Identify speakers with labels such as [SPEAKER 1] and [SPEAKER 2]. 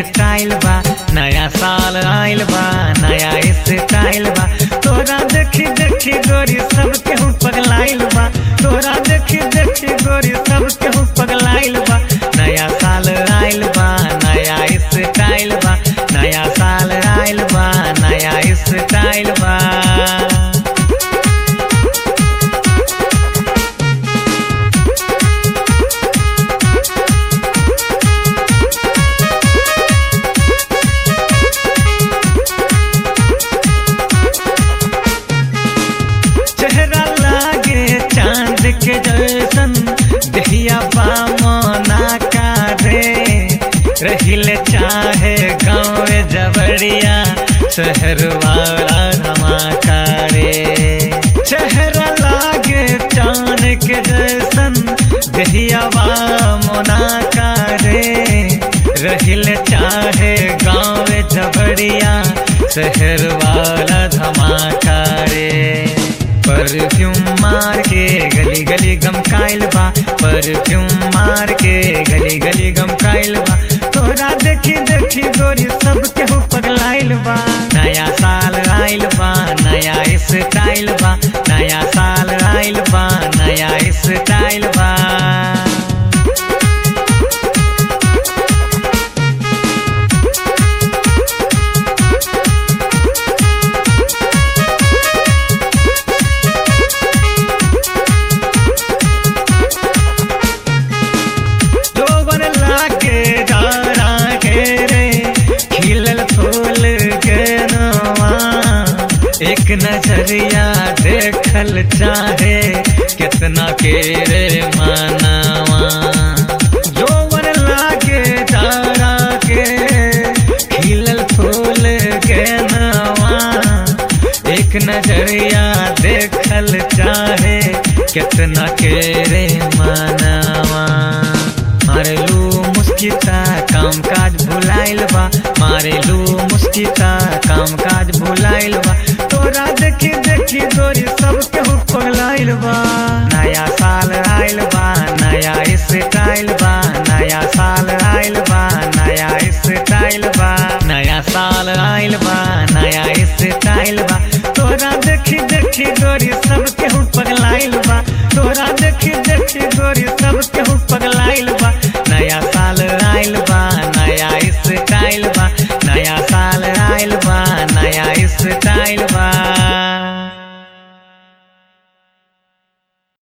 [SPEAKER 1] Style बा, नया साल आइल बा, नया स्टाइल बा। तोरा देखी देखी गोरी सब केहू पगलाइल बा, तोरा देखी देखी गोरी सब केहू पगलाइल बा। नया साल आइल बा, नया स्टाइल बा, नया साल आइल बा, नया स्टाइल बा। चेहरा लागे चांद के जैसन, दहिया बामना का रे। रहिले चाहे गाँव जबरिया, शहर वाला धमाका रे। चेहरा लागे चांद के जैसन, दहिया बामना का रे। रहिले चाहे गाँव जबरिया, शहर वाला धमाका रे। परफ्यूम मार के गली गली गमकाइल बा, परफ्यूम मार के गली गली गमकाइल बा। तोरा देखी देखी गोरी सब केहू पगलाइल बा। नया साल आइल बा, नया स्टाइल बा, नया साल आइल बा, नया स्टाइल बा। एक नजरिया देखल चाहे, कितना के रे मानावा। जोवन लागे तारा के खिलल फूल के नवा। एक नजरिया देखल चाहे, कितना के रे मानावा। मारेलू मुस्किता काम काज भुलाइल बा, मारेलू मुस्किता काम काज भुलाइल बा। तोरा देखी देखी गोरी सब केहू पगलाइल बा। नया साल आइल बा, नया स्टाइल बा, नया साल आइल बा, नया स्टाइल बा। नया साल आइल बा, नया स्टाइल बा। तोरा देखी देखी गोरी सब केहू पगलाइल बा, तोरा देखी देखी गोरी सब केहू पगलाइल बा। नया साल आइल बा, नया स्टाइल बा, नया साल आइल बा, नया स्टाइल बा।